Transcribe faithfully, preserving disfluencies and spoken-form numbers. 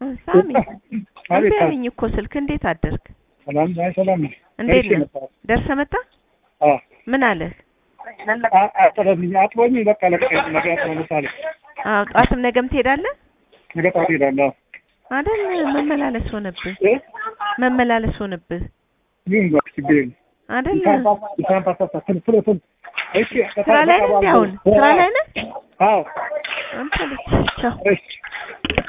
ሳሚ አቤት እኮ ስልክ እንዴት አደርክ ሰላም ላይ ሰላም እንዴት ነው ደርሰህ መጣ አዎ ምን አለ አጥረብኝ አጥቦኝ በቃ ለቀኝ ነገር ተመለሳለ አዎ ጧትም ነገም ትሄዳለህ ነገ ጧት እሄዳለሁ አይደል መመላለስ ሆነብህ መመላለስ ሆነብህ ምን ወቅት ቢል አይደል ይሳም ፓስታ ፍልፍል እሺ ስራ ላይ ነህ አሁን ስራ ላይ ነህ አዎ አንተ ልጅ ቻው